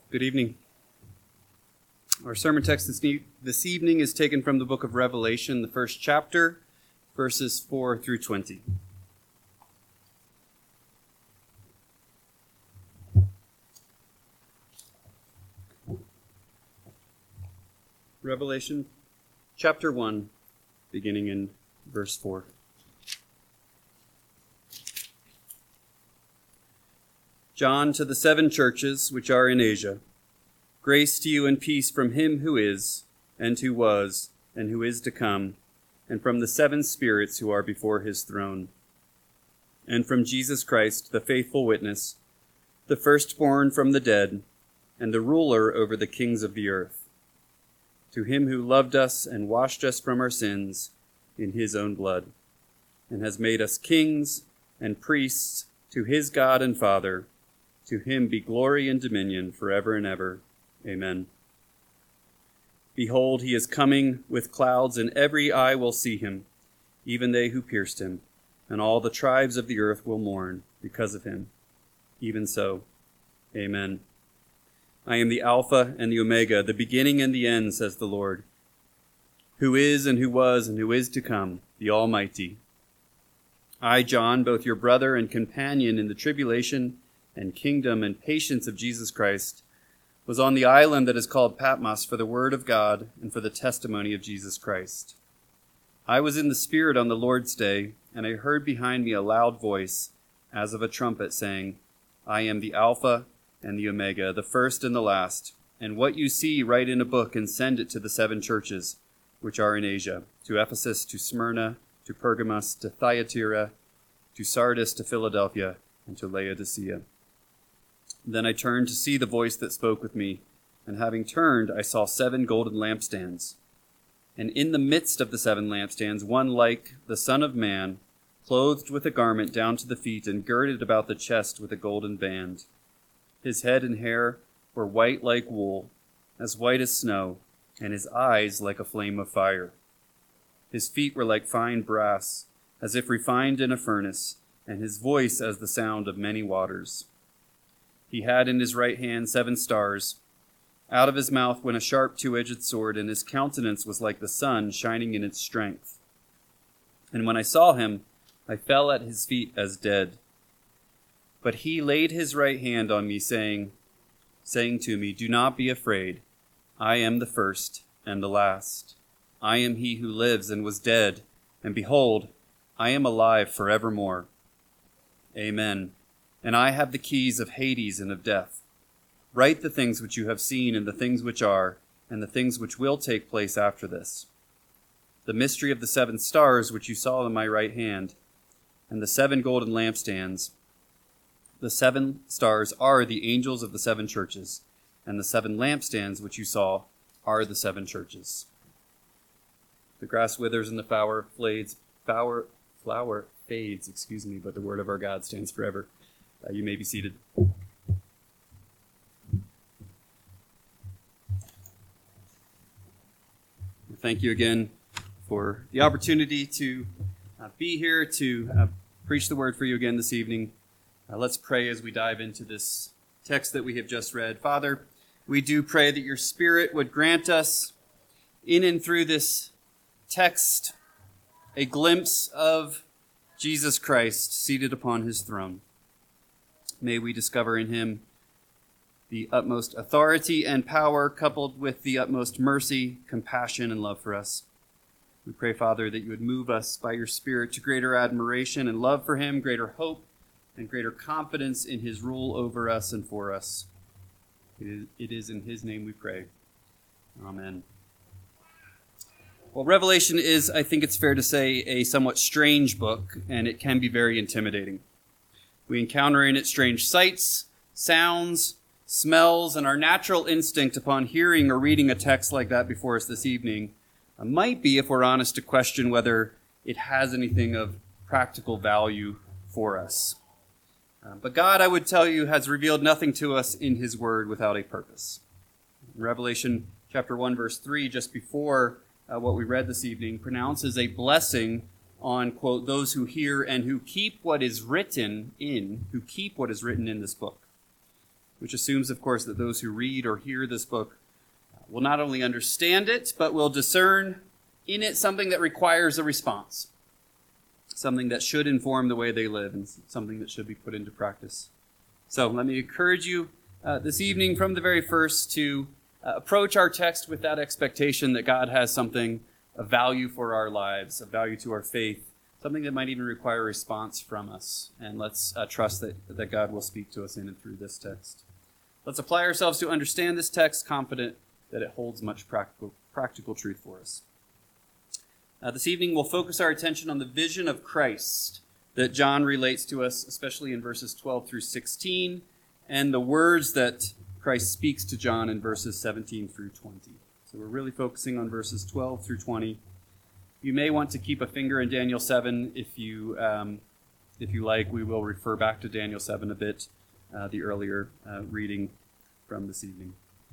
Good evening. Our sermon text this evening is taken from the book of Revelation, the first chapter, verses 4 through 20. Revelation chapter 1, beginning in verse 4. John, to the 7 churches which are in Asia, grace to you and peace from him who is, and who was, and who is to come, and from the 7 spirits who are before his throne, and from Jesus Christ, the faithful witness, the firstborn from the dead, and the ruler over the kings of the earth. To him who loved us and washed us from our sins in his own blood, and has made us kings and priests to his God and Father, to him be glory and dominion forever and ever. Amen. Behold, he is coming with clouds, and every eye will see him, even they who pierced him, and all the tribes of the earth will mourn because of him. Even so, Amen. I am the Alpha and the Omega, the beginning and the end, says the Lord, who is and who was and who is to come, the Almighty. I, John, both your brother and companion in the tribulation and kingdom and patience of Jesus Christ, was on the island that is called Patmos for the word of God and for the testimony of Jesus Christ. I was in the Spirit on the Lord's day, and I heard behind me a loud voice, as of a trumpet, saying, I am the Alpha and the Omega, the first and the last. And what you see, write in a book and send it to the 7 churches which are in Asia, to Ephesus, to Smyrna, to Pergamos, to Thyatira, to Sardis, to Philadelphia, and to Laodicea. Then I turned to see the voice that spoke with me, and having turned, I saw 7 golden lampstands. And in the midst of the 7 lampstands, one like the Son of Man, clothed with a garment down to the feet, and girded about the chest with a golden band. His head and hair were white like wool, as white as snow, and his eyes like a flame of fire. His feet were like fine brass, as if refined in a furnace, and his voice as the sound of many waters. He had in his right hand 7 stars. Out of his mouth went a sharp 2-edged sword, and his countenance was like the sun shining in its strength. And when I saw him, I fell at his feet as dead. But he laid his right hand on me, saying to me, Do not be afraid. I am the first and the last. I am he who lives and was dead, and behold, I am alive forevermore. Amen. And I have the keys of Hades and of death. Write the things which you have seen, and the things which are, and the things which will take place after this. The mystery of the 7 stars which you saw in my right hand, and the 7 golden lampstands. The 7 stars are the angels of the 7 churches, and the 7 lampstands which you saw are the 7 churches. The grass withers and the flower fades, but the word of our God stands forever. You may be seated. Thank you again for the opportunity to be here to preach the word for you again this evening. Let's pray as we dive into this text that we have just read. Father, we do pray that your Spirit would grant us in and through this text a glimpse of Jesus Christ seated upon his throne. May we discover in him the utmost authority and power, coupled with the utmost mercy, compassion, and love for us. We pray, Father, that you would move us by your Spirit to greater admiration and love for him, greater hope, and greater confidence in his rule over us and for us. It is in his name we pray. Amen. Well, Revelation is, I think it's fair to say, a somewhat strange book, and it can be very intimidating. We encounter in it strange sights, sounds, smells, and our natural instinct upon hearing or reading a text like that before us this evening might be, if we're honest, to question whether it has anything of practical value for us. But God, I would tell you, has revealed nothing to us in his word without a purpose. In Revelation chapter 1, verse 3, just before what we read this evening, pronounces a blessing on, quote, those who hear and who keep what is written in this book. which assumes, of course, that those who read or hear this book will not only understand it, but will discern in it something that requires a response, something that should inform the way they live, and something that should be put into practice. So let me encourage you this evening from the very first to approach our text with that expectation that God has something of value for our lives, of value to our faith, something that might even require a response from us. And let's trust that God will speak to us in and through this text. Let's apply ourselves to understand this text, confident that it holds much practical truth for us. This evening we'll focus our attention on the vision of Christ that John relates to us, especially in verses 12 through 16, and the words that Christ speaks to John in verses 17 through 20. So we're really focusing on verses 12 through 20. You may want to keep a finger in Daniel 7 if you like. We will refer back to Daniel 7 a bit, the earlier reading from this evening.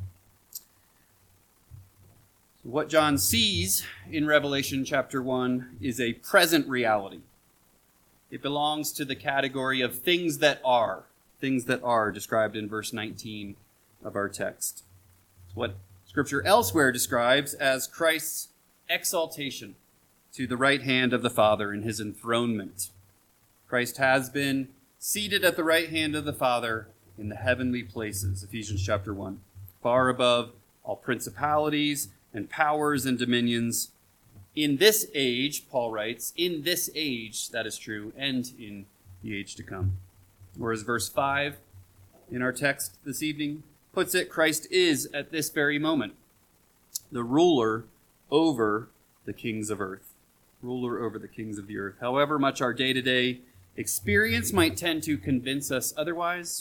So what John sees in Revelation chapter 1 is a present reality. It belongs to the category of things that are described in verse 19 of our text. It's what Scripture elsewhere describes as Christ's exaltation to the right hand of the Father in his enthronement. Christ has been seated at the right hand of the Father in the heavenly places, Ephesians chapter 1, far above all principalities and powers and dominions. In this age, Paul writes, in this age, that is true, and in the age to come. Or as verse 5 in our text this evening puts it, Christ is at this very moment the ruler over the kings of earth. Ruler over the kings of the earth. However much our day-to-day experience might tend to convince us otherwise,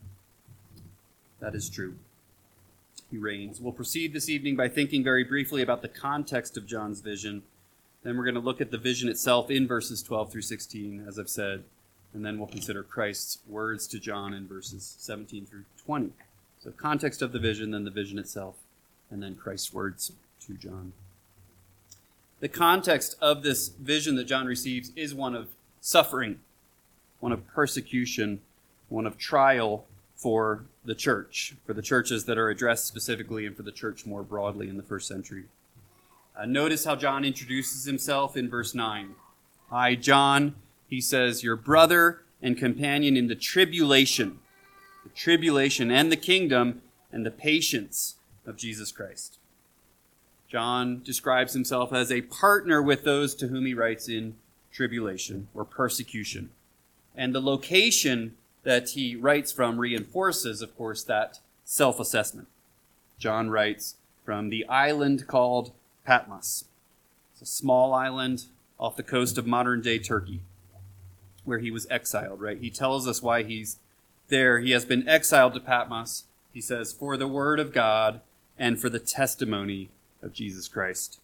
that is true. He reigns. We'll proceed this evening by thinking very briefly about the context of John's vision. Then we're going to look at the vision itself in verses 12 through 16, as I've said. And then we'll consider Christ's words to John in verses 17 through 20. So context of the vision, then the vision itself, and then Christ's words to John. The context of this vision that John receives is one of suffering, one of persecution, one of trial for the church, for the churches that are addressed specifically and for the church more broadly in the first century. Notice how John introduces himself in verse 9. I, John, he says, your brother and companion in the tribulation and the kingdom and the patience of Jesus Christ. John describes himself as a partner with those to whom he writes in tribulation or persecution. And the location that he writes from reinforces, of course, that self-assessment. John writes from the island called Patmos. It's a small island off the coast of modern-day Turkey, where he was exiled, right? He tells us why he's there. He has been exiled to Patmos, he says, for the word of God and for the testimony of Jesus Christ.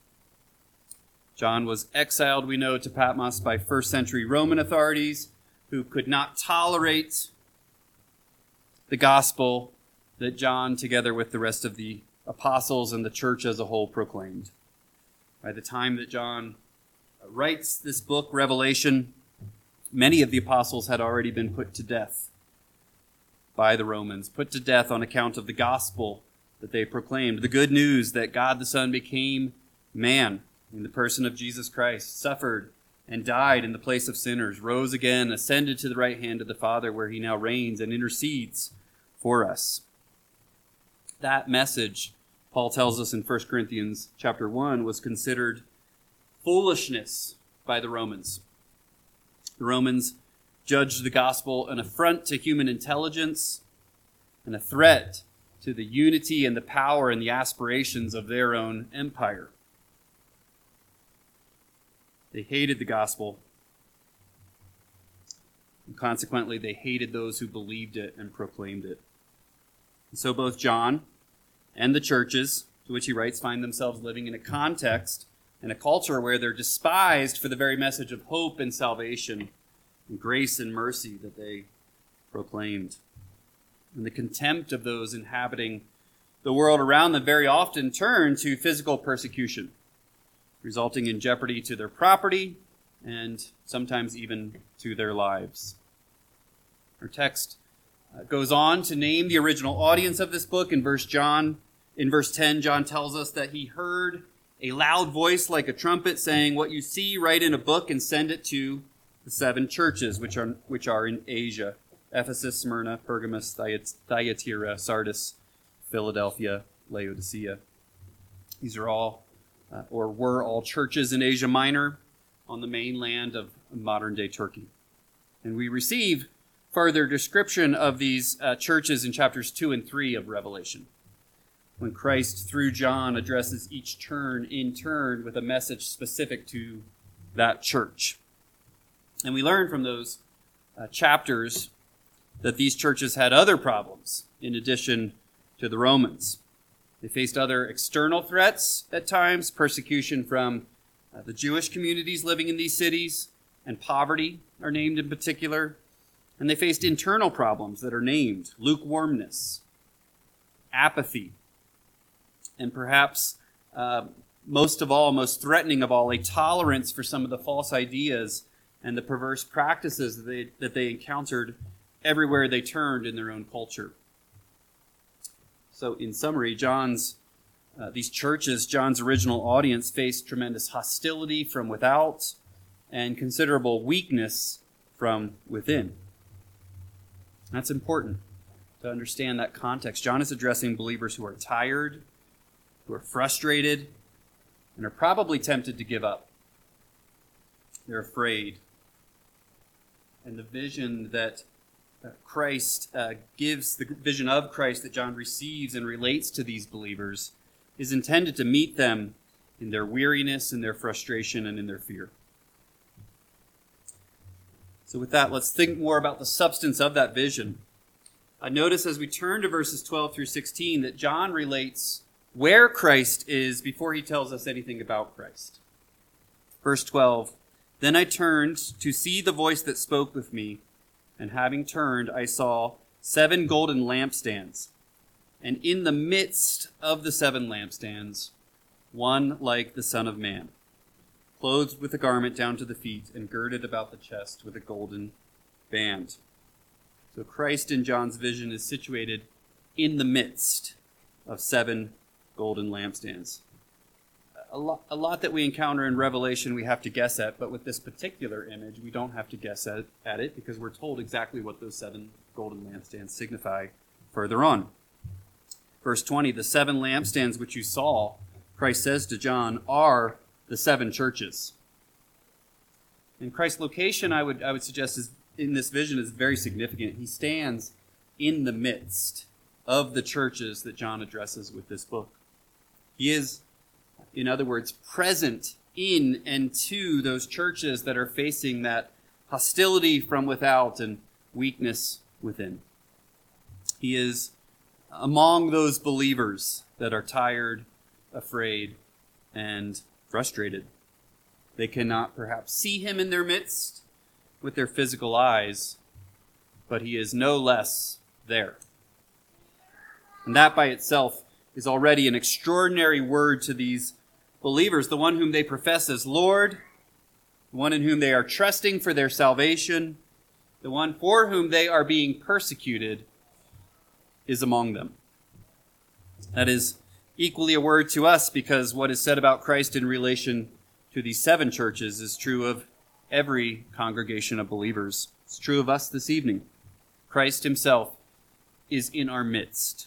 John was exiled, we know, to Patmos by first century Roman authorities who could not tolerate the gospel that John, together with the rest of the apostles and the church as a whole, proclaimed. By the time that John writes this book, Revelation, many of the apostles had already been put to death by the Romans, put to death on account of the gospel that they proclaimed, the good news that God the Son became man in the person of Jesus Christ, suffered and died in the place of sinners, rose again, ascended to the right hand of the Father, where he now reigns and intercedes for us. That message, Paul tells us in 1 Corinthians chapter 1, was considered foolishness by the Romans. The Romans judged the gospel an affront to human intelligence and a threat to the unity and the power and the aspirations of their own empire. They hated the gospel, and consequently they hated those who believed it and proclaimed it. And so both John and the churches to which he writes find themselves living in a context and a culture where they're despised for the very message of hope and salvation and grace and mercy that they proclaimed. And the contempt of those inhabiting the world around them very often turn to physical persecution, resulting in jeopardy to their property and sometimes even to their lives. Our text Goes on to name the original audience of this book. In verse 10, John tells us that he heard a loud voice like a trumpet saying, "What you see, write in a book and send it to the 7 churches which are in Asia: Ephesus, Smyrna, Pergamos, Thyatira, Sardis, Philadelphia, Laodicea." These are all, or were all, churches in Asia Minor on the mainland of modern-day Turkey. And we receive further description of these churches in chapters 2 and 3 of Revelation, when Christ, through John, addresses each turn in turn with a message specific to that church. And we learn from those chapters that these churches had other problems in addition to the Romans. They faced other external threats at times, persecution from the Jewish communities living in these cities, and poverty are named in particular. And they faced internal problems that are named: lukewarmness, apathy, and perhaps most threatening of all, a tolerance for some of the false ideas and the perverse practices that they encountered everywhere they turned in their own culture. So in summary, these churches, John's original audience, faced tremendous hostility from without and considerable weakness from within. That's important to understand that context. John is addressing believers who are tired, who are frustrated, and are probably tempted to give up. They're afraid. And the vision that Christ gives, the vision of Christ that John receives and relates to these believers, is intended to meet them in their weariness, in their frustration, and in their fear. So with that, let's think more about the substance of that vision. Notice as we turn to verses 12 through 16 that John relates where Christ is before he tells us anything about Christ. Verse 12, "Then I turned to see the voice that spoke with me, and having turned, I saw 7 golden lampstands. And in the midst of the 7 lampstands, one like the Son of Man, clothed with a garment down to the feet and girded about the chest with a golden band." So Christ in John's vision is situated in the midst of 7 golden lampstands. A lot that we encounter in Revelation we have to guess at, but with this particular image we don't have to guess at it because we're told exactly what those 7 golden lampstands signify further on. Verse 20, "The 7 lampstands which you saw," Christ says to John, "are the 7 churches." And Christ's location, I would suggest, is in this vision is very significant. He stands in the midst of the churches that John addresses with this book. He is, in other words, present in and to those churches that are facing that hostility from without and weakness within. He is among those believers that are tired, afraid, and frustrated. They cannot perhaps see him in their midst with their physical eyes, but he is no less there. And that by itself is already an extraordinary word to these believers, the one whom they profess as Lord, the one in whom they are trusting for their salvation, the one for whom they are being persecuted, is among them. That is equally a word to us, because what is said about Christ in relation to these 7 churches is true of every congregation of believers. It's true of us this evening. Christ himself is in our midst.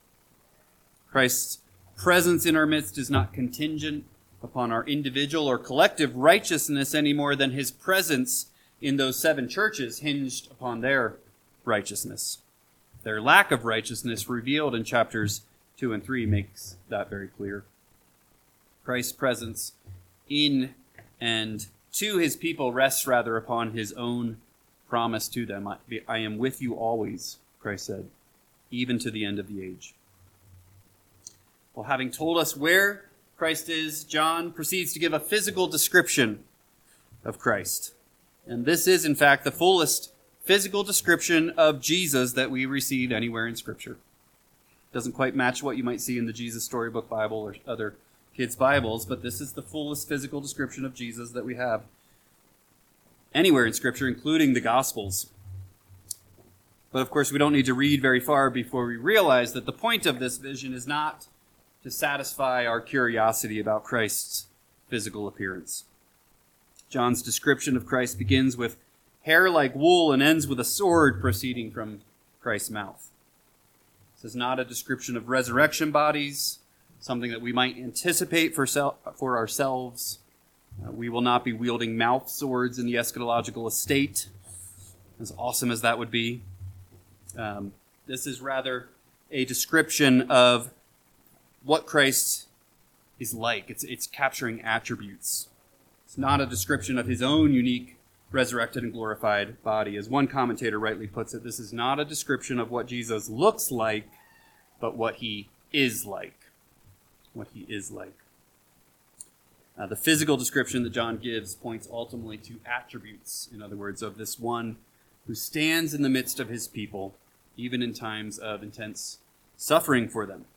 Christ's presence in our midst is not contingent upon our individual or collective righteousness any more than his presence in those 7 churches hinged upon their righteousness. Their lack of righteousness revealed in chapters 2 and 3 makes that very clear. Christ's presence in and to his people rests rather upon his own promise to them. I am with you always, Christ said, even to the end of the age. Well, having told us where Christ is, John proceeds to give a physical description of Christ. And this is, in fact, the fullest physical description of Jesus that we receive anywhere in Scripture. It doesn't quite match what you might see in the Jesus Storybook Bible or other kids' Bibles, but this is the fullest physical description of Jesus that we have anywhere in Scripture, including the Gospels. But of course, we don't need to read very far before we realize that the point of this vision is not to satisfy our curiosity about Christ's physical appearance. John's description of Christ begins with hair like wool and ends with a sword proceeding from Christ's mouth. This is not a description of resurrection bodies, something that we might anticipate for ourselves. We will not be wielding mouth swords in the eschatological estate, as awesome as that would be. This is rather a description of what Christ is like. It's capturing attributes. It's not a description of his own unique resurrected and glorified body. As one commentator rightly puts it, this is not a description of what Jesus looks like, but what he is like. What he is like. The physical description that John gives points ultimately to attributes, in other words, of this one who stands in the midst of his people, even in times of intense suffering for them.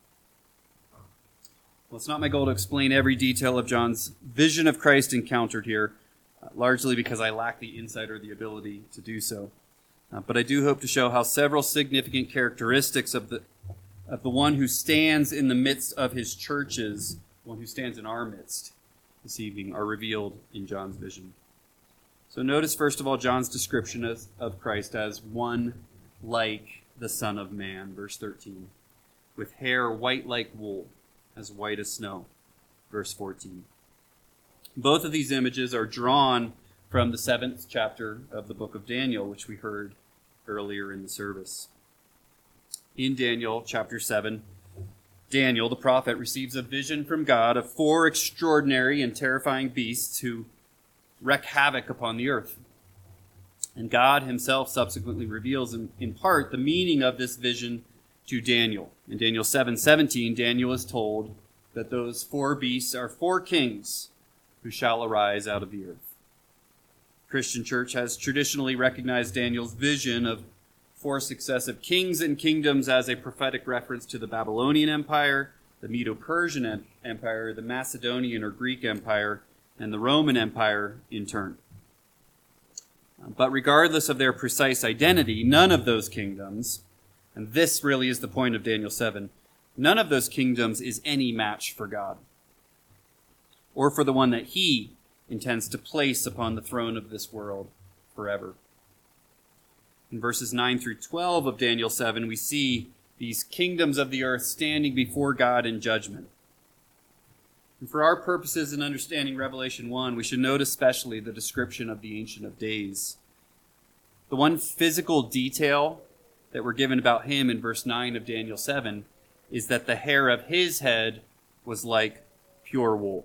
Well, it's not my goal to explain every detail of John's vision of Christ encountered here, largely because I lack the insight or the ability to do so. But I do hope to show how several significant characteristics of the one who stands in the midst of his churches, the one who stands in our midst this evening, are revealed in John's vision. So notice, first of all, John's description of Christ as one like the Son of Man, verse 13, with hair white like wool, as white as snow, verse 14. Both of these images are drawn from the 7th chapter of the book of Daniel, which we heard earlier in the service. In Daniel chapter 7, Daniel, the prophet, receives a vision from God of 4 extraordinary and terrifying beasts who wreak havoc upon the earth. And God himself subsequently reveals in part the meaning of this vision to Daniel. In Daniel 7:17, Daniel is told that those 4 beasts are 4 kings who shall arise out of the earth. The Christian church has traditionally recognized Daniel's vision of 4 successive kings and kingdoms as a prophetic reference to the Babylonian Empire, the Medo-Persian Empire, the Macedonian or Greek Empire, and the Roman Empire in turn. But regardless of their precise identity, none of those kingdoms, and this really is the point of Daniel 7, none of those kingdoms is any match for God, or for the one that he intends to place upon the throne of this world forever. In verses 9 through 12 of Daniel 7, we see these kingdoms of the earth standing before God in judgment. And for our purposes in understanding Revelation 1, we should note especially the description of the Ancient of Days. The one physical detail that we're given about him in verse 9 of Daniel 7 is that the hair of his head was like pure wool.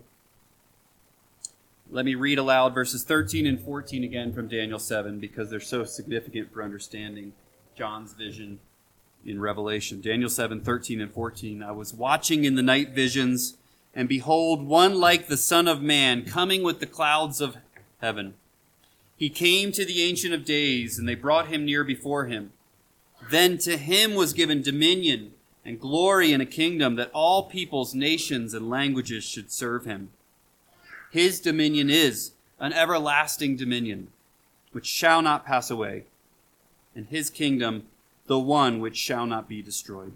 Let me read aloud verses 13 and 14 again from Daniel 7 because they're so significant for understanding John's vision in Revelation. Daniel 7:13 and 14. I was watching in the night visions, and behold, one like the Son of Man coming with the clouds of heaven. He came to the Ancient of Days, and they brought him near before him. Then to him was given dominion and glory and a kingdom that all peoples, nations, and languages should serve him. His dominion is an everlasting dominion, which shall not pass away, and his kingdom the one which shall not be destroyed.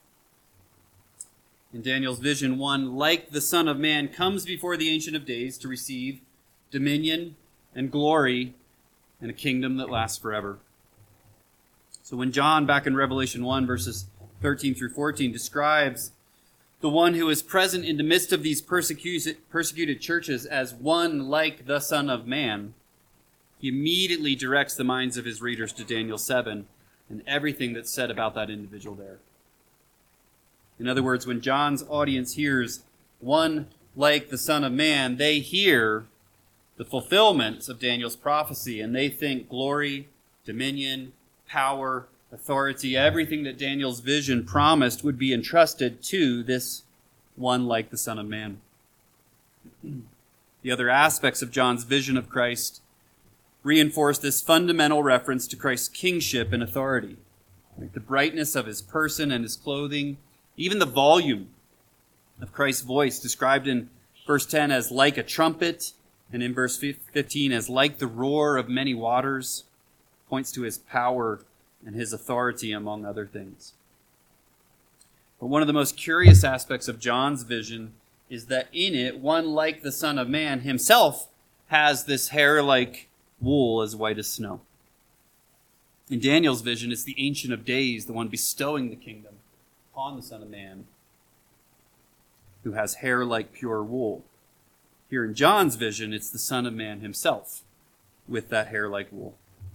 In Daniel's vision, one like the Son of Man comes before the Ancient of Days to receive dominion and glory and a kingdom that lasts forever. So when John, back in Revelation 1, verses 13 through 14, describes the one who is present in the midst of these persecuted churches as one like the Son of Man, he immediately directs the minds of his readers to Daniel 7 and everything that's said about that individual there. In other words, when John's audience hears one like the Son of Man, they hear the fulfillment of Daniel's prophecy, and they think glory, dominion, power, authority, everything that Daniel's vision promised would be entrusted to this one like the Son of Man. The other aspects of John's vision of Christ reinforce this fundamental reference to Christ's kingship and authority. Like the brightness of his person and his clothing, even the volume of Christ's voice, described in verse 10 as like a trumpet, and in verse 15 as like the roar of many waters, points to his power and his authority, among other things. But one of the most curious aspects of John's vision is that in it, one like the Son of Man himself has this hair like wool as white as snow. In Daniel's vision, it's the Ancient of Days, the one bestowing the kingdom upon the Son of Man, who has hair like pure wool. Here in John's vision, it's the Son of Man himself with that hair like wool.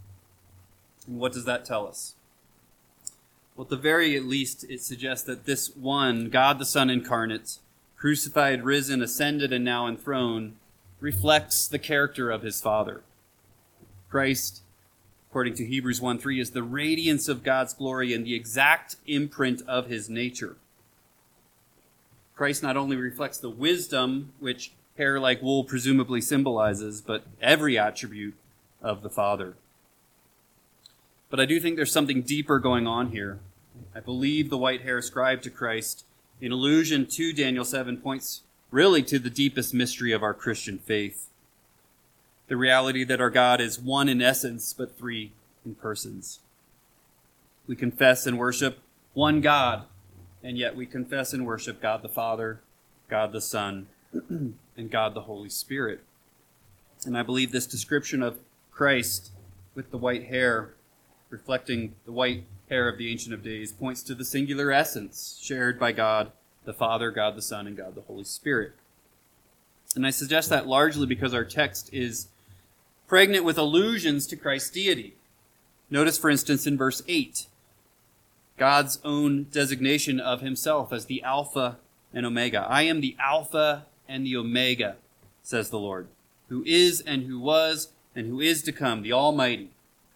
And what does that tell us? Well, at the very least, it suggests that this one, God the Son incarnate, crucified, risen, ascended, and now enthroned, reflects the character of his Father. Christ, according to Hebrews 1:3, is the radiance of God's glory and the exact imprint of his nature. Christ not only reflects the wisdom which hair like wool presumably symbolizes, but every attribute of the Father. But I do think there's something deeper going on here. I believe the white hair ascribed to Christ, in allusion to Daniel 7, points really to the deepest mystery of our Christian faith. The reality that our God is one in essence, but three in persons. We confess and worship one God, and yet we confess and worship God the Father, God the Son, and God the Holy Spirit. And I believe this description of Christ with the white hair, reflecting the white hair of the Ancient of Days, points to the singular essence shared by God the Father, God the Son, and God the Holy Spirit. And I suggest that largely because our text is pregnant with allusions to Christ's deity. Notice, for instance, in verse 8, God's own designation of himself as the Alpha and Omega. I am the Alpha and the Omega, says the Lord, who is and who was and who is to come, the Almighty.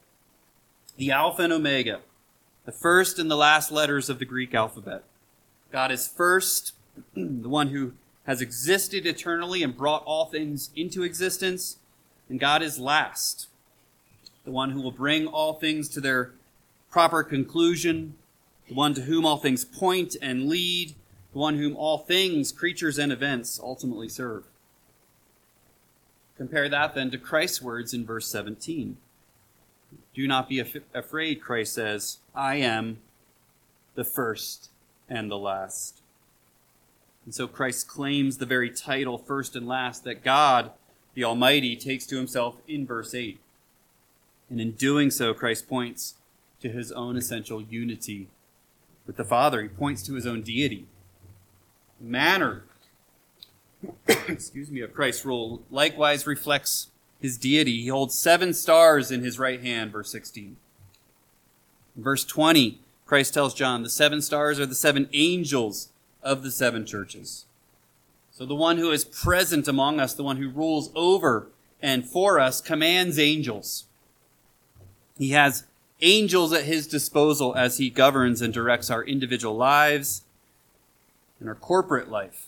The Alpha and Omega, the first and the last letters of the Greek alphabet. God is first, the one who has existed eternally and brought all things into existence. And God is last, the one who will bring all things to their proper conclusion, the one to whom all things point and lead, the one whom all things, creatures and events, ultimately serve. Compare that then to Christ's words in verse 17. Do not be afraid, Christ says, I am the first and the last. And so Christ claims the very title, first and last, that God, the Almighty, takes to himself in verse 8. And in doing so, Christ points to his own essential unity with the Father. He points to his own deity. The manner of Christ's rule likewise reflects his deity. He holds 7 stars in his right hand, verse 16. In verse 20, Christ tells John, the 7 stars are the 7 angels of the 7 churches. So the one who is present among us, the one who rules over and for us, commands angels. He has angels at his disposal as he governs and directs our individual lives and our corporate life.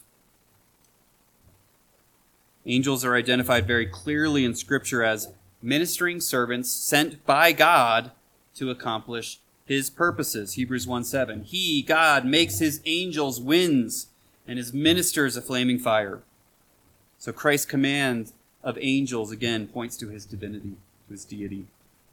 Angels are identified very clearly in Scripture as ministering servants sent by God to accomplish his purposes. Hebrews 1:7. He, God, makes his angels winds and his ministers a flaming fire. So Christ's command of angels, again, points to his divinity, to his deity.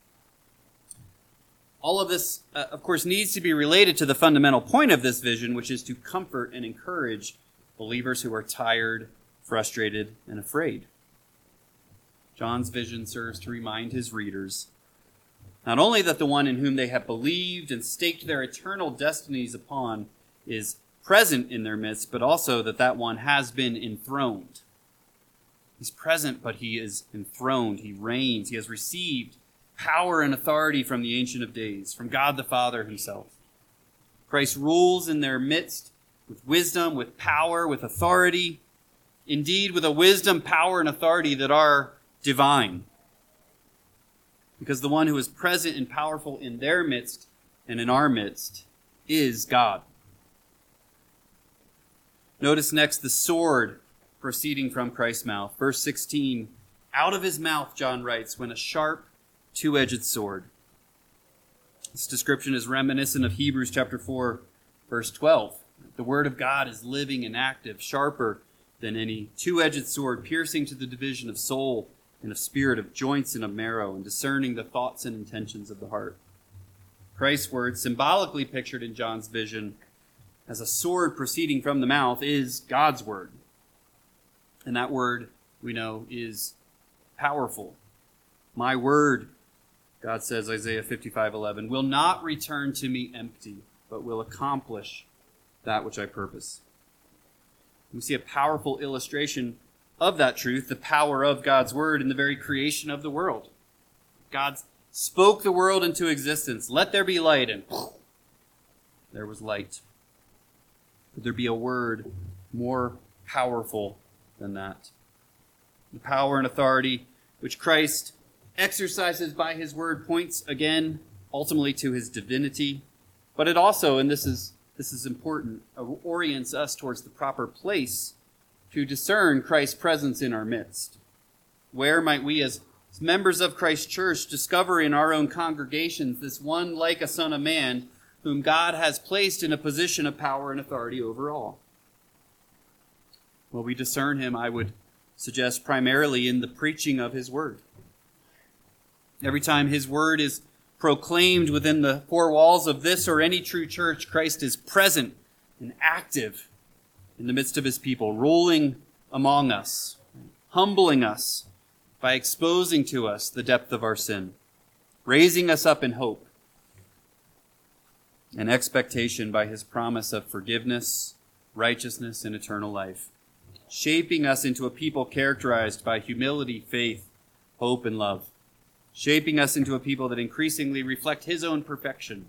All of this, of course, needs to be related to the fundamental point of this vision, which is to comfort and encourage believers who are tired, frustrated, and afraid. John's vision serves to remind his readers not only that the one in whom they have believed and staked their eternal destinies upon is present in their midst, but also that that one has been enthroned. He's present, but he is enthroned. He reigns. He has received power and authority from the Ancient of Days, from God the Father himself. Christ rules in their midst with wisdom, with power, with authority, indeed with a wisdom, power, and authority that are divine. Because the one who is present and powerful in their midst and in our midst is God. Notice next the sword proceeding from Christ's mouth. Verse 16, out of his mouth, John writes, went a sharp, two-edged sword. This description is reminiscent of Hebrews chapter 4, verse 12. The word of God is living and active, sharper than any two-edged sword, piercing to the division of soul and of spirit, of joints and of marrow, and discerning the thoughts and intentions of the heart. Christ's word, symbolically pictured in John's vision as a sword proceeding from the mouth, is God's word. And that word, we know, is powerful. My word, God says, Isaiah 55:11, will not return to me empty, but will accomplish that which I purpose. We see a powerful illustration of that truth, the power of God's word in the very creation of the world. God spoke the world into existence. Let there be light, and there was light. Could there be a word more powerful than that? The power and authority which Christ exercises by his word points again ultimately to his divinity, but it also, and this is important, orients us towards the proper place to discern Christ's presence in our midst. Where might we as members of Christ's church discover in our own congregations this one like a Son of Man whom God has placed in a position of power and authority over all? Well, we discern him, I would suggest, primarily in the preaching of his word. Every time his word is proclaimed within the four walls of this or any true church, Christ is present and active in the midst of his people, ruling among us, humbling us by exposing to us the depth of our sin, raising us up in hope and expectation by his promise of forgiveness, righteousness, and eternal life, shaping us into a people characterized by humility, faith, hope, and love, shaping us into a people that increasingly reflect his own perfection.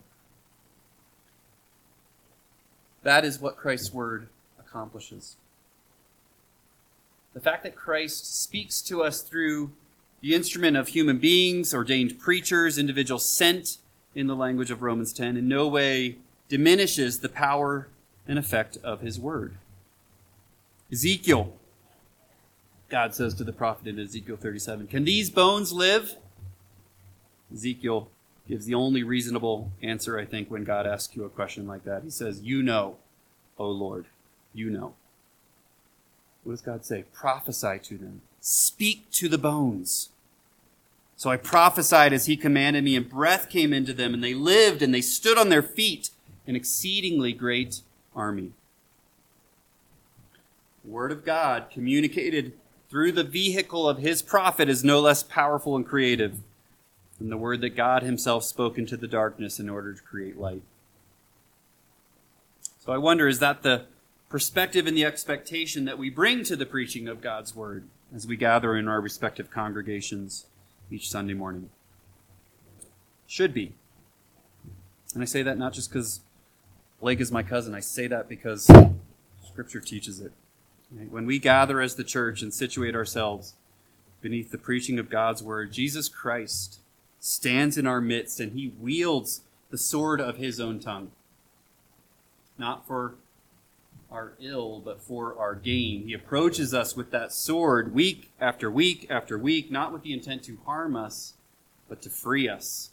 That is what Christ's word accomplishes. The fact that Christ speaks to us through the instrument of human beings, ordained preachers, individuals sent in the language of Romans 10, in no way diminishes the power and effect of his word. Ezekiel, God says to the prophet in Ezekiel 37, "Can these bones live?" Ezekiel gives the only reasonable answer, I think, when God asks you a question like that. He says, "You know, O Lord, you know." What does God say? Prophesy to them. Speak to the bones. So I prophesied as he commanded me, and breath came into them, and they lived, and they stood on their feet, an exceedingly great army. The word of God, communicated through the vehicle of his prophet, is no less powerful and creative than the word that God himself spoke into the darkness in order to create light. So I wonder, is that the perspective and the expectation that we bring to the preaching of God's word as we gather in our respective congregations each Sunday morning? Should be. And I say that not just because Blake is my cousin. I say that because Scripture teaches it. When we gather as the church and situate ourselves beneath the preaching of God's word, Jesus Christ stands in our midst, and he wields the sword of his own tongue. Not for our ill, but for our gain. He approaches us with that sword week after week after week, not with the intent to harm us, but to free us.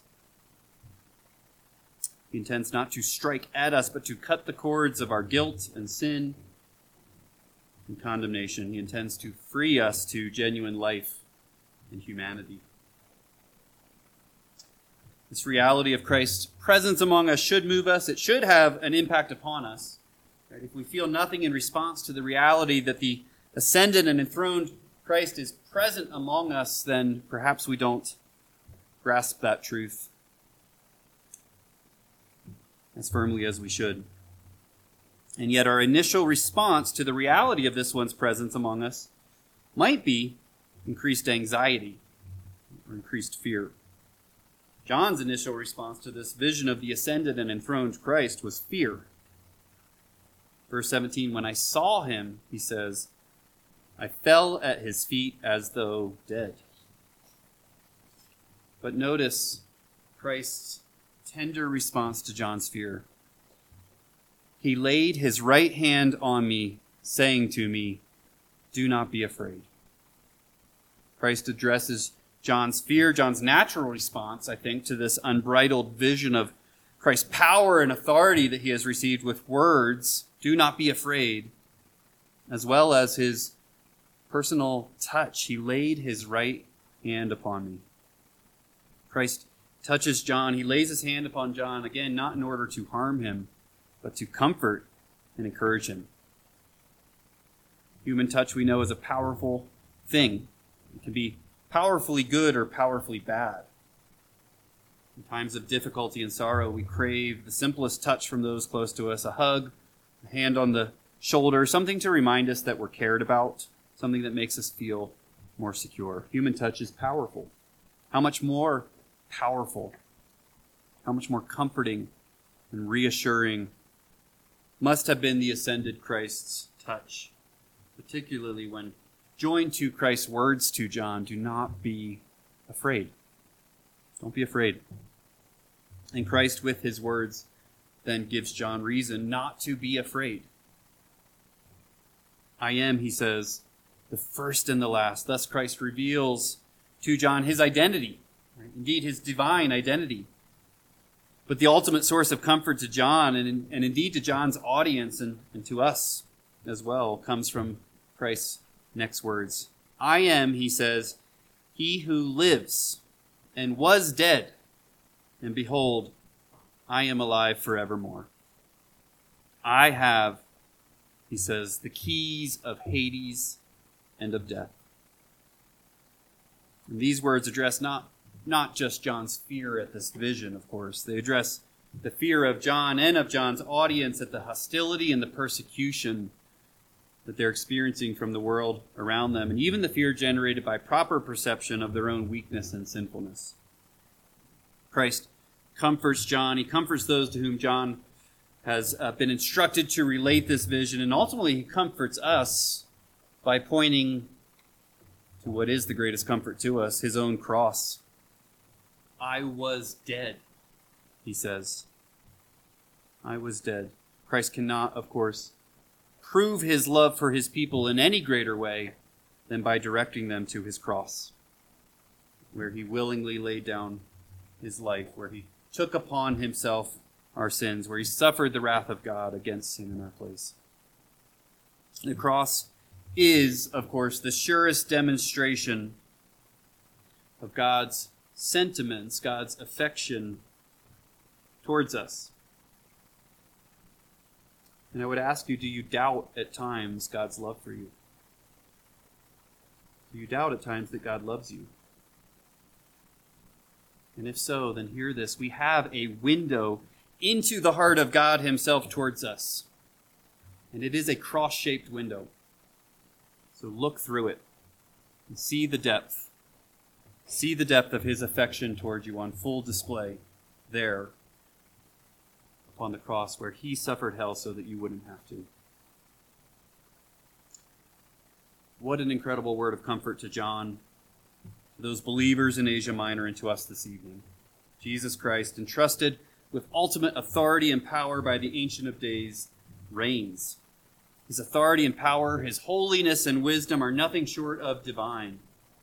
He intends not to strike at us, but to cut the cords of our guilt and sin and condemnation. He intends to free us to genuine life and humanity. This reality of Christ's presence among us should move us. It should have an impact upon us. Right? If we feel nothing in response to the reality that the ascended and enthroned Christ is present among us, then perhaps we don't grasp that truth as firmly as we should. And yet our initial response to the reality of this one's presence among us might be increased anxiety or increased fear. John's initial response to this vision of the ascended and enthroned Christ was fear. Verse 17, when I saw him, he says, I fell at his feet as though dead. But notice Christ's tender response to John's fear. He laid his right hand on me, saying to me, do not be afraid. Christ addresses John's fear, John's natural response, I think, to this unbridled vision of Christ's power and authority that he has received with words, do not be afraid, as well as his personal touch. He laid his right hand upon me. Christ touches John. He lays his hand upon John, again, not in order to harm him, but to comfort and encourage him. Human touch, we know, is a powerful thing. It can be powerfully good or powerfully bad. In times of difficulty and sorrow, we crave the simplest touch from those close to us, a hug, a hand on the shoulder, something to remind us that we're cared about, something that makes us feel more secure. Human touch is powerful. How much more powerful, how much more comforting and reassuring must have been the ascended Christ's touch, particularly when joined to Christ's words to John, do not be afraid. Don't be afraid. And Christ, with his words, then gives John reason not to be afraid. I am, he says, the first and the last. Thus Christ reveals to John his identity, right? Indeed his divine identity. But the ultimate source of comfort to John, and indeed to John's audience and to us as well, comes from Christ's next words. I am, he says, he who lives and was dead, and behold, I am alive forevermore. I have, he says, the keys of Hades and of death. And these words address not just John's fear at this vision, of course. They address the fear of John and of John's audience at the hostility and the persecution that they're experiencing from the world around them, and even the fear generated by proper perception of their own weakness and sinfulness. Christ comforts John. He comforts those to whom John has been instructed to relate this vision, and ultimately he comforts us by pointing to what is the greatest comfort to us, his own cross. I was dead, he says. I was dead. Christ cannot, of course, prove his love for his people in any greater way than by directing them to his cross, where he willingly laid down his life, where he took upon himself our sins, where he suffered the wrath of God against sin in our place. The cross is, of course, the surest demonstration of God's sentiments, God's affection towards us. And I would ask you, do you doubt at times God's love for you? Do you doubt at times that God loves you? And if so, then hear this. We have a window into the heart of God himself towards us. And it is a cross-shaped window. So look through it and see the depth. See the depth of his affection towards you on full display there upon the cross, where he suffered hell so that you wouldn't have to. What an incredible word of comfort to John, to those believers in Asia Minor, and to us this evening. Jesus Christ, entrusted with ultimate authority and power by the Ancient of Days, reigns. His authority and power, his holiness and wisdom are nothing short of divine.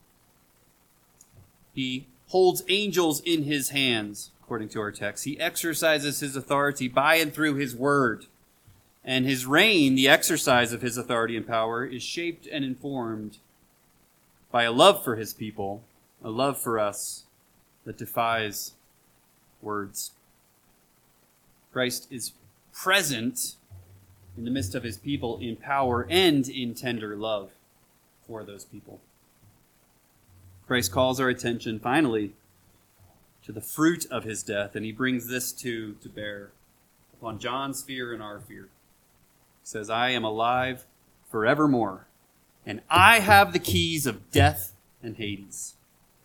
He holds angels in his hands, according to our text. He exercises his authority by and through his word. And his reign, the exercise of his authority and power, is shaped and informed by a love for his people, a love for us that defies words. Christ is present in the midst of his people in power and in tender love for those people. Christ calls our attention, finally, to the fruit of his death, and he brings this to bear upon John's fear and our fear. He says, I am alive forevermore, and I have the keys of death and Hades.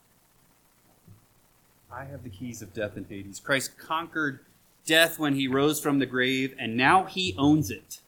I have the keys of death and Hades. Christ conquered death when he rose from the grave, and now he owns it.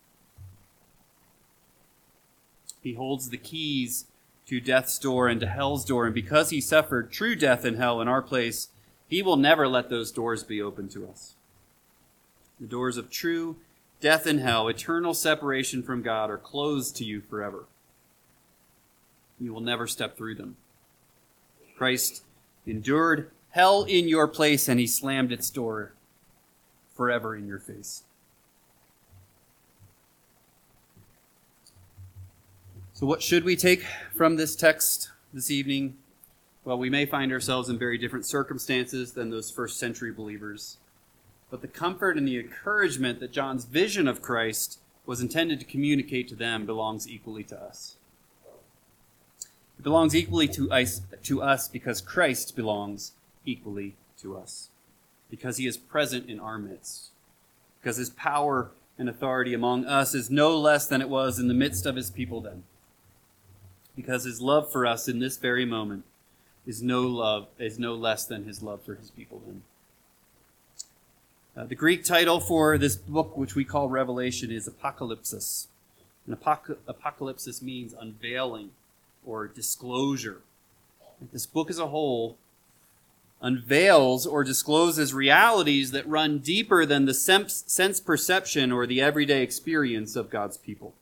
He holds the keys to death's door and to hell's door, and because he suffered true death in hell in our place, he will never let those doors be open to us. The doors of true death and hell, eternal separation from God, are closed to you forever. You will never step through them. Christ endured hell in your place, and he slammed its door forever in your face. So what should we take from this text this evening? Well, we may find ourselves in very different circumstances than those first century believers, but the comfort and the encouragement that John's vision of Christ was intended to communicate to them belongs equally to us. It belongs equally to us because Christ belongs equally to us, because he is present in our midst, because his power and authority among us is no less than it was in the midst of his people then, because his love for us in this very moment is no less than his love for his people then. The Greek title for this book, which we call Revelation, is Apocalypsis. And apocalypsis means unveiling or disclosure. This book as a whole unveils or discloses realities that run deeper than the sense perception or the everyday experience of God's people.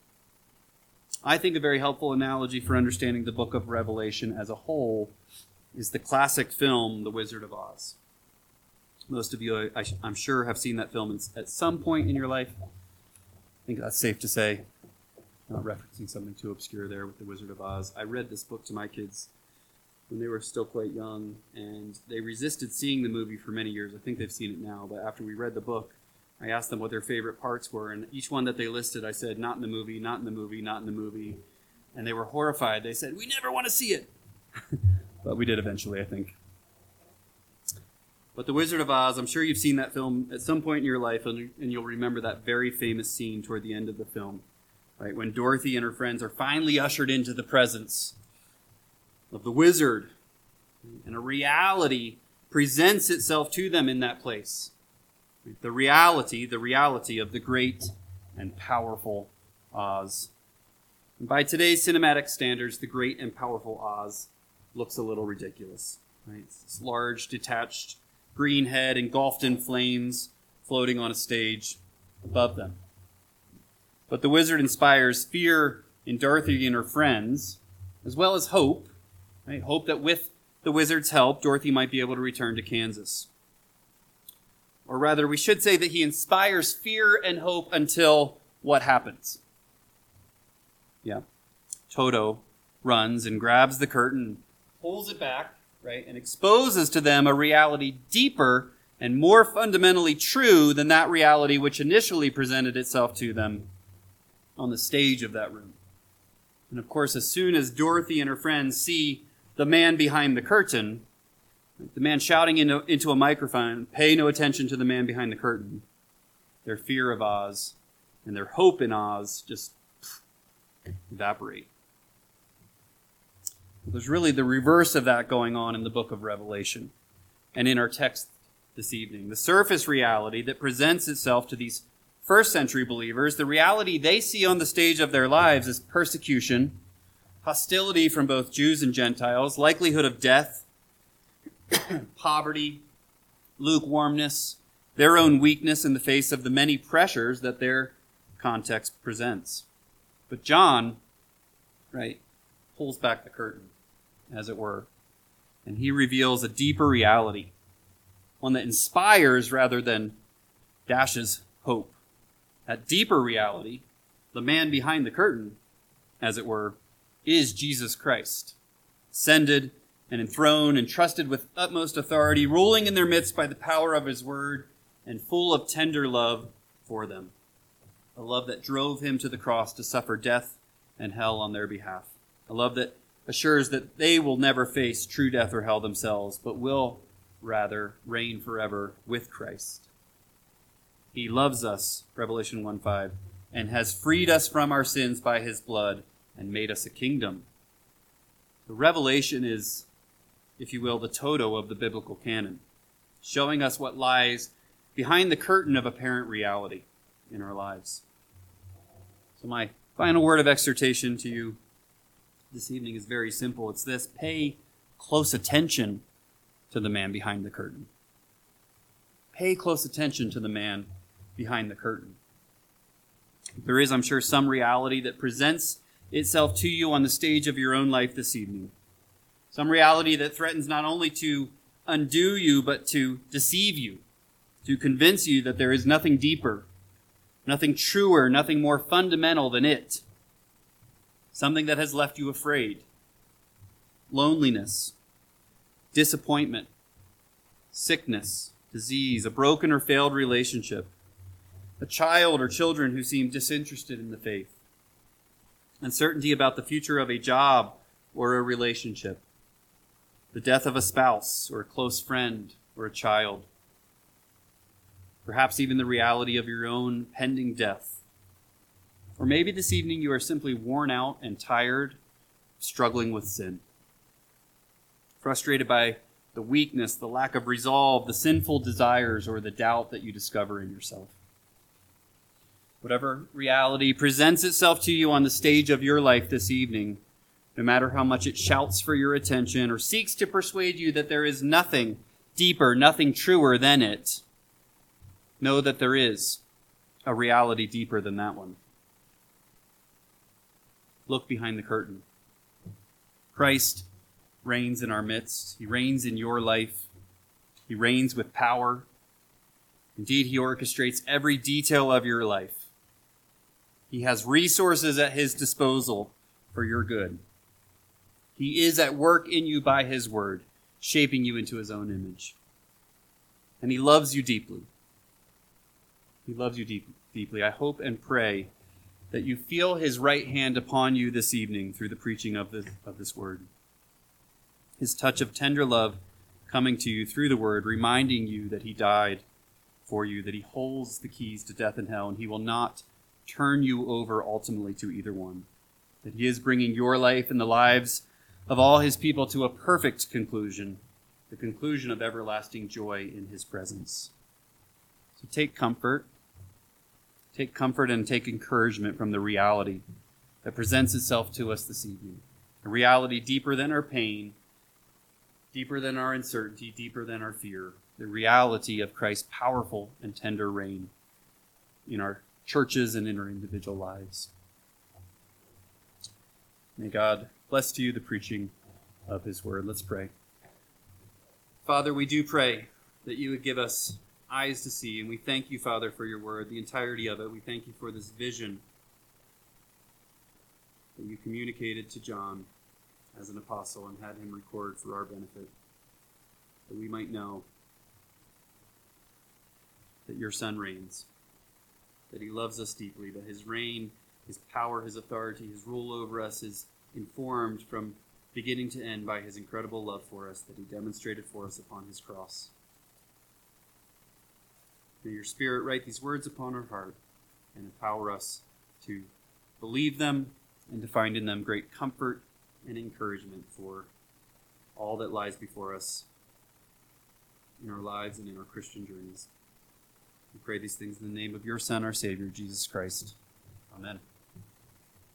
I think a very helpful analogy for understanding the book of Revelation as a whole is the classic film, The Wizard of Oz. Most of you, I'm sure, have seen that film at some point in your life. I think that's safe to say. I'm not referencing something too obscure there with The Wizard of Oz. I read this book to my kids when they were still quite young, and they resisted seeing the movie for many years. I think they've seen it now, but after we read the book, I asked them what their favorite parts were, and each one that they listed, I said, not in the movie, not in the movie, not in the movie. And they were horrified. They said, we never want to see it. But we did eventually, I think. But The Wizard of Oz, I'm sure you've seen that film at some point in your life, and you'll remember that very famous scene toward the end of the film, right? When Dorothy and her friends are finally ushered into the presence of the wizard, and a reality presents itself to them in that place. The reality of the great and powerful Oz. And by today's cinematic standards, the great and powerful Oz looks a little ridiculous. Right? It's this large, detached green head engulfed in flames, floating on a stage above them. But the wizard inspires fear in Dorothy and her friends, as well as hope. Right? Hope that with the wizard's help, Dorothy might be able to return to Kansas. Or rather, we should say that he inspires fear and hope until what happens? Yeah. Toto runs and grabs the curtain, pulls it back, right, and exposes to them a reality deeper and more fundamentally true than that reality which initially presented itself to them on the stage of that room. And of course, as soon as Dorothy and her friends see the man behind the curtain, the man shouting into a microphone, pay no attention to the man behind the curtain, their fear of Oz and their hope in Oz just evaporate. There's really the reverse of that going on in the book of Revelation and in our text this evening. The surface reality that presents itself to these first century believers, the reality they see on the stage of their lives is persecution, hostility from both Jews and Gentiles, likelihood of death, poverty, lukewarmness, their own weakness in the face of the many pressures that their context presents. But John, right, pulls back the curtain, as it were, and he reveals a deeper reality, one that inspires rather than dashes hope. That deeper reality, the man behind the curtain, as it were, is Jesus Christ, ascended and enthroned and trusted with utmost authority, ruling in their midst by the power of his word and full of tender love for them. A love that drove him to the cross to suffer death and hell on their behalf. A love that assures that they will never face true death or hell themselves, but will rather reign forever with Christ. He loves us, Revelation 1:5, and has freed us from our sins by his blood and made us a kingdom. The Revelation is, if you will, the Toto of the biblical canon, showing us what lies behind the curtain of apparent reality in our lives. So my final word of exhortation to you this evening is very simple. It's this: pay close attention to the man behind the curtain. Pay close attention to the man behind the curtain. There is, I'm sure, some reality that presents itself to you on the stage of your own life this evening. Some reality that threatens not only to undo you, but to deceive you, to convince you that there is nothing deeper, nothing truer, nothing more fundamental than it. Something that has left you afraid. Loneliness, disappointment, sickness, disease, a broken or failed relationship, a child or children who seem disinterested in the faith, uncertainty about the future of a job or a relationship, the death of a spouse or a close friend or a child, perhaps even the reality of your own pending death. Or maybe this evening you are simply worn out and tired, struggling with sin, frustrated by the weakness, the lack of resolve, the sinful desires, or the doubt that you discover in yourself. Whatever reality presents itself to you on the stage of your life this evening, no matter how much it shouts for your attention or seeks to persuade you that there is nothing deeper, nothing truer than it, know that there is a reality deeper than that one. Look behind the curtain. Christ reigns in our midst. He reigns in your life. He reigns with power. Indeed, he orchestrates every detail of your life. He has resources at his disposal for your good. He is at work in you by his word, shaping you into his own image. And he loves you deeply. He loves you deeply. I hope and pray that you feel his right hand upon you this evening through the preaching of this word. His touch of tender love coming to you through the word, reminding you that he died for you, that he holds the keys to death and hell, and he will not turn you over ultimately to either one. That he is bringing your life and the lives of all his people to a perfect conclusion, the conclusion of everlasting joy in his presence. So take comfort and take encouragement from the reality that presents itself to us this evening. A reality deeper than our pain, deeper than our uncertainty, deeper than our fear. The reality of Christ's powerful and tender reign in our churches and in our individual lives. May God bless to you the preaching of his word. Let's pray. Father, we do pray that you would give us eyes to see, and we thank you, Father, for your word, the entirety of it. We thank you for this vision that you communicated to John as an apostle and had him record for our benefit, that we might know that your Son reigns, that he loves us deeply, that his reign, his power, his authority, his rule over us is informed from beginning to end by his incredible love for us that he demonstrated for us upon his cross. May your Spirit write these words upon our heart and empower us to believe them and to find in them great comfort and encouragement for all that lies before us in our lives and in our Christian journeys. We pray these things in the name of your Son, our Savior, Jesus Christ. Amen.